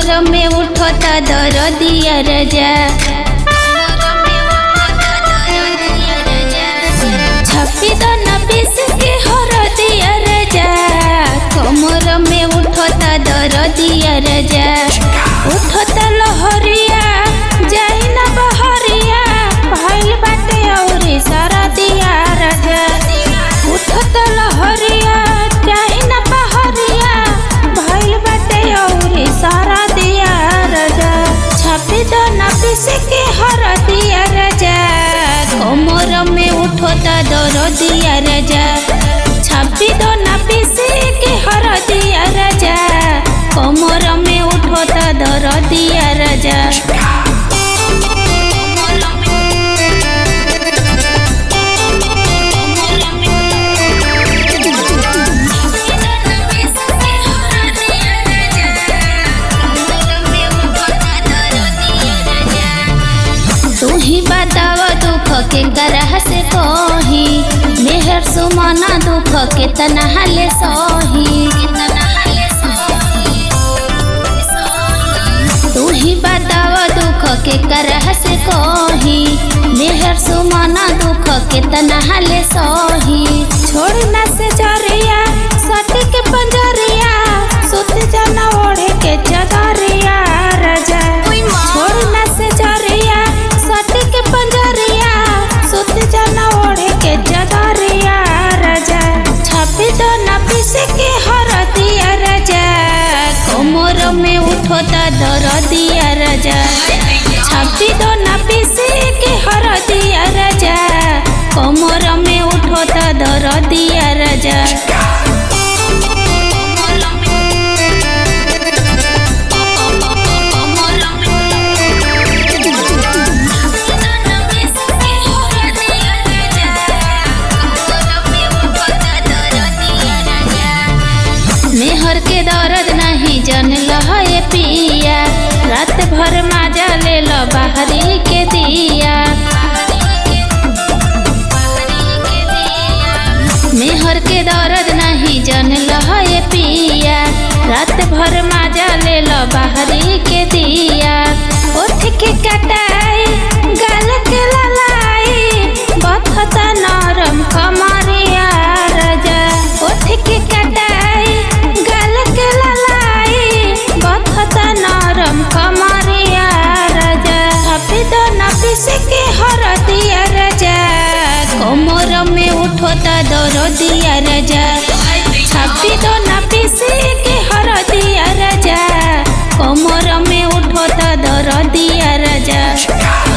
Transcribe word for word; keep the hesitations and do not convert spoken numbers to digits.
कमर में उठता दरदिया राजा, छपी दाना पीस के हरदिया राजा, कमर में उठता दरदिया राजा, उठता लहरिया जाई ना बहरिया, भइल बाटे औरी सारा दिया राजा, उठता लहरिया जाई ना बहरिया, भइल बाटे औरी सारा दिया राजा, छपी दाना पीस के हरदिया राजा, कमर में उठता दरदिया राजा, छपी दाना पीस के हरदिया राजा, कमर में उठता दरदिया राजा। तू ही बताव दुख के करह से कही, मेहर सुमना दुख के तना ले सही, तू ही बताव दुख के करह से कही, मेहर सुमना दुख के तना ले सही, छोड़ना से जरिया सट के पंजरिया, सुत जाना ओढ़े के चदरिया राजा, छोड़ना से जरिया सट के पंजरिया, सुत जाना ओढ़े के चदरिया राजा, छपी दाना पीस के हरदिया राजा, कमर में उठता दरदिया राजा, छपी दाना पीस के हरदिया राजा, कमर में उठता दरदिया राजा। मेहर के दर्द नहीं जनल है पिया, रात भर माजा ले लो बाहरी के दिया, मेहर के दर्द नहीं जनल है पिया, रात भर माजा ले लो बाहरी के दिया, ओठ के कटाई गाल के ललाई, बथता नरम कमरिया राजा, ओठ के कटाई गाल के ललाई, बथता नरम कमरिया राजा, छपी दाना पीस के हरदिया राजा, कमर में उठता दरदिया राजा, छपी दाना पीस के हरदिया राजा, कमर में उठता दरदिया राजा।